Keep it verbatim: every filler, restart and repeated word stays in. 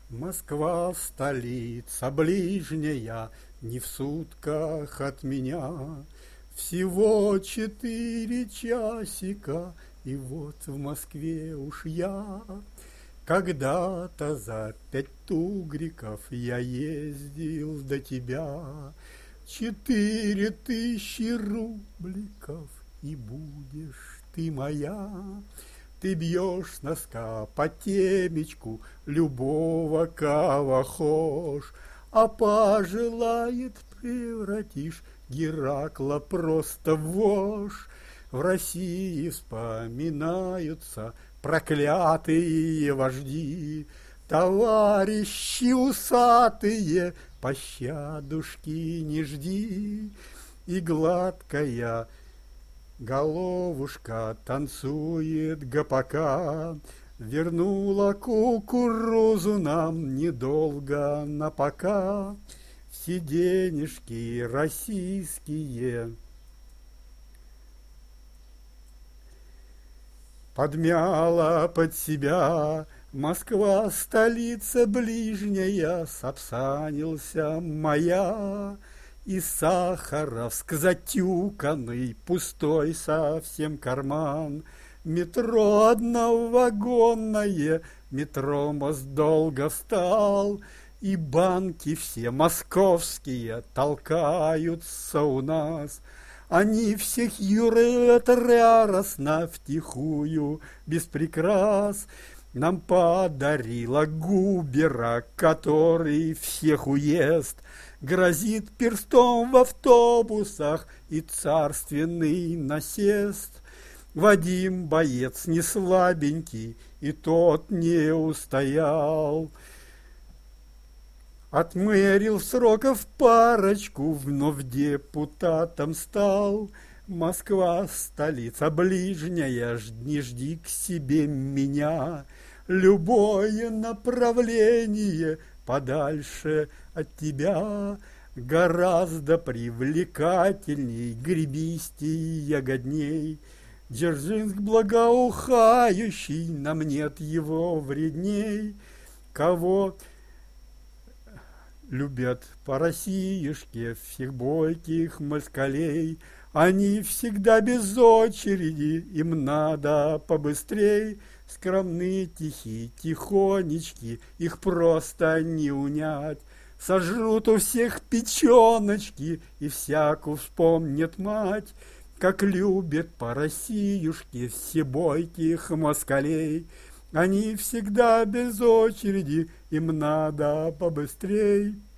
Москва, столица ближняя, не в сутках от меня. Всего четыре часика, и вот в Москве уж я. Когда-то за пять тугриков я ездил до тебя. Четыре тысячи рубликов, и будешь ты моя. Ты бьешь с носка по темечку любого, кого хошь, а пожелает, превратишь Геракла просто в вошь. В России вспоминаются проклятые вожди, товарищи усатые, пощадушки не жди. И гладкая головушка танцует гопака, вернула кукурузу нам недолго на пока. Все денежки российские подмяла под себя Москва, столица ближняя, сапсанился моя. И Сахаровск затюканный, пустой совсем карман. Метро одновагонное, метро мост долго встал, и банки все московские толкаются у нас. Они всех юрят яростно, втихую, без прикрас. Нам подарила Губера, который всех уест, грозит перстом в автобусах и царственный насест. Вадим боец не слабенький, и тот не устоял. Отмерил сроков парочку, вновь депутатом стал. Москва, столица ближняя, не жди к себе меня. Любое направление подальше от тебя гораздо привлекательней, гребистей, ягодней. Дзержинск благоухающий, нам нет его вредней. Кого любят по Россиюшке всех бойких москалей, они всегда без очереди, им надо побыстрей. Скромные, тихие, тихонечки, их просто не унять. Сожрут у всех печеночки, и всяку вспомнит мать, как любят по Россиюшке все бойких москалей. Они всегда без очереди, им надо побыстрей.